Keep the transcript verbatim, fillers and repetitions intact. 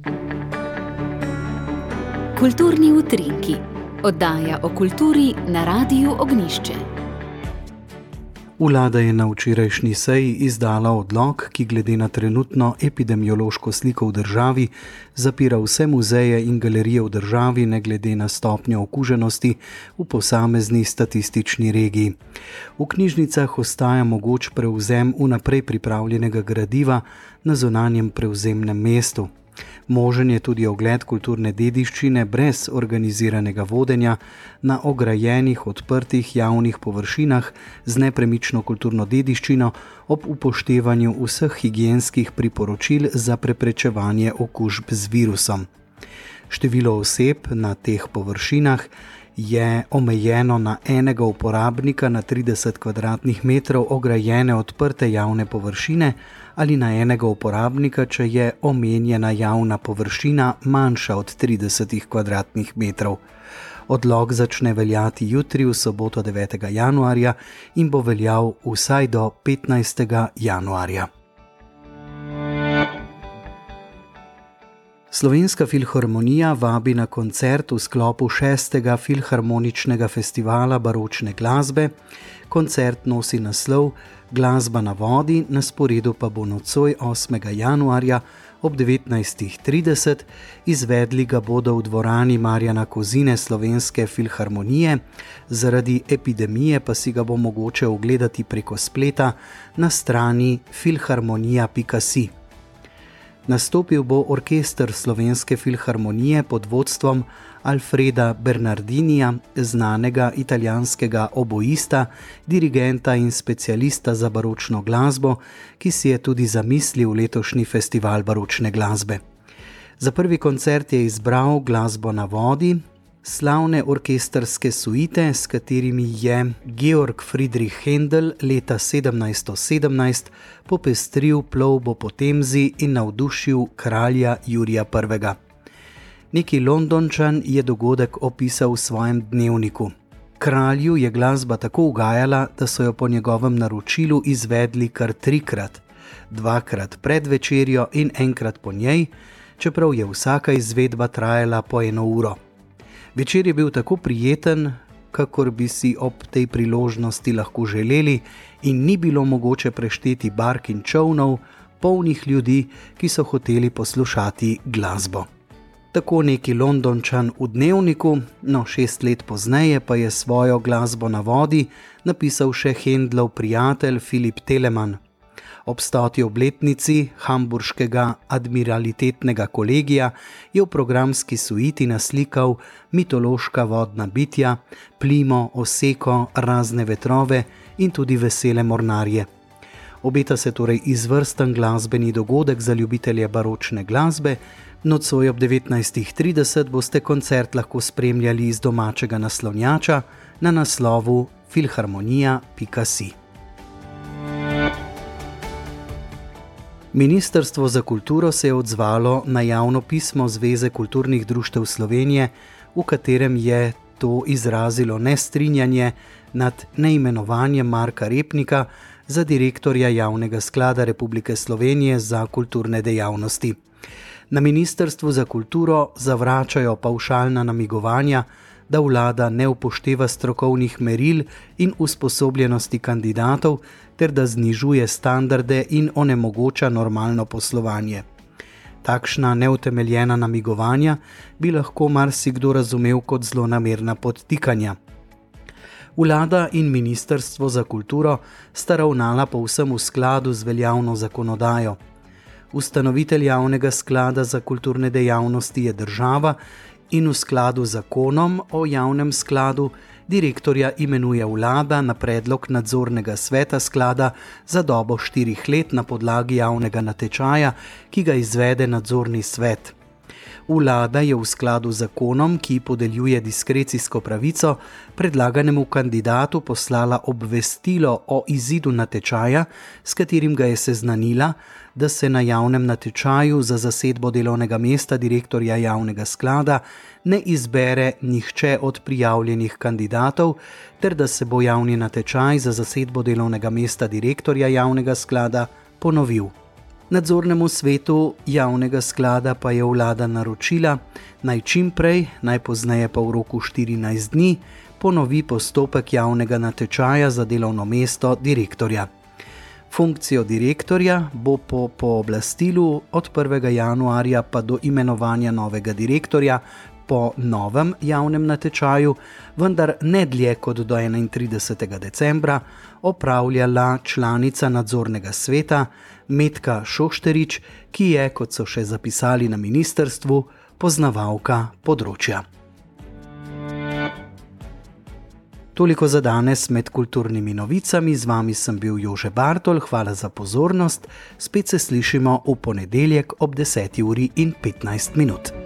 Kulturni utrinki, oddaja o kulturi na Radiu Ognjišče. Vlada je na včerajšnji seji izdala odlok, ki glede na trenutno epidemiološko sliko v državi zapira vse muzeje in galerije v državi ne glede na stopnjo okuženosti v posamezni statistični regiji. V knjižnicah ostaja mogoč prevzem vnaprej pripravljenega gradiva na zunanjem prevzemnem mestu. Možen je tudi ogled kulturne dediščine brez organiziranega vodenja na ograjenih, odprtih javnih površinah z nepremično kulturno dediščino ob upoštevanju vseh higienskih priporočil za preprečevanje okužb z virusom. Število oseb na teh površinah je omejeno na enega uporabnika na trideset kvadratnih metrov ograjene odprte javne površine ali na enega uporabnika, če je omenjena javna površina manjša od trideset kvadratnih metrov. Odlok začne veljati jutri v soboto devetega januarja in bo veljal vsaj do petnajstega januarja. Slovenska filharmonija vabi na koncert v sklopu šestega filharmoničnega festivala baročne glasbe. Koncert nosi naslov Glasba na vodi, na sporedu pa bo nocoj osmega januarja ob devetnajstih trideset. Izvedli ga bodo v dvorani Marjana Kozine Slovenske filharmonije, zaradi epidemije pa si ga bo mogoče ogledati preko spleta na strani filharmonija pika si. Nastopil bo orkester Slovenske filharmonije pod vodstvom Alfreda Bernardinija, znanega italijanskega oboista, dirigenta in specialista za baročno glasbo, ki si je tudi zamislil letošnji festival baročne glasbe. Za prvi koncert je izbral Glasbo na vodi, slavne orkestrske suite, s katerimi je Georg Friedrich Händel leta sedemnajststo sedemnajst popestril plovbo po Temzi in navdušil kralja Jurija prvega. Neki Londončan je dogodek opisal v svojem dnevniku. Kralju je glasba tako ugajala, da so jo po njegovem naročilu izvedli kar trikrat, dvakrat pred večerjo in enkrat po njej, čeprav je vsaka izvedba trajala po eno uro. Večer je bil tako prijeten, kakor bi si ob tej priložnosti lahko želeli, in ni bilo mogoče prešteti bark in čolnov, polnih ljudi, ki so hoteli poslušati glasbo. Tako neki Londončan v dnevniku, no šest let pozneje pa je svojo Glasbo na vodi napisal še Händlov prijatelj Philipp Telemann. Ob stoti obletnici hamburškega admiralitetnega kolegija je v programski suiti naslikal mitološka vodna bitja, plimo, oseko, razne vetrove in tudi vesele mornarje. Obeta se torej izvrsten glasbeni dogodek za ljubitelje baročne glasbe. Nocoj ob devetnajstih trideset boste koncert lahko spremljali iz domačega naslonjača na naslovu filharmonija pika si. Ministrstvo za kulturo se je odzvalo na javno pismo Zveze kulturnih društev Slovenije, v katerem je to izrazilo nestrinjanje nad neimenovanjem Marka Repnika za direktorja Javnega sklada Republike Slovenije za kulturne dejavnosti. Na Ministrstvu za kulturo zavračajo pavšalna namigovanja, da vlada ne upošteva strokovnih meril in usposobljenosti kandidatov ter da znižuje standarde in onemogoča normalno poslovanje. Takšna neutemeljena namigovanja bi lahko marsikdo razumel kot zlonamerna podtikanja. Vlada in Ministrstvo za kulturo sta ravnala povsem v skladu z veljavno zakonodajo. Ustanovitelj Javnega sklada za kulturne dejavnosti je država in v skladu z zakonom o javnem skladu direktorja imenuje vlada na predlog nadzornega sveta sklada za dobo štirih let na podlagi javnega natečaja, ki ga izvede nadzorni svet. Vlada je v skladu z zakonom, ki podeljuje diskrecijsko pravico, predlaganemu kandidatu poslala obvestilo o izidu natečaja, s katerim ga je seznanila, da se na javnem natečaju za zasedbo delovnega mesta direktorja javnega sklada ne izbere nihče od prijavljenih kandidatov, ter da se bo javni natečaj za zasedbo delovnega mesta direktorja javnega sklada ponovil. Nadzornemu svetu javnega sklada pa je vlada naročila, naj čim prej, najpozneje pa v roku štirinajst dni, ponovi postopek javnega natečaja za delovno mesto direktorja. Funkcijo direktorja bo po pooblastilu od prvega januarja pa do imenovanja novega direktorja po novem javnem natečaju, vendar ne dlje kot do enaintridesetega decembra, opravljala članica nadzornega sveta Metka Šošterič, ki je, kot so še zapisali na ministrstvu, poznavalka področja. Toliko za danes med kulturnimi novicami, z vami sem bil Jože Bartol, hvala za pozornost, spet se slišimo v ponedeljek ob deseti uri in petnajst minut.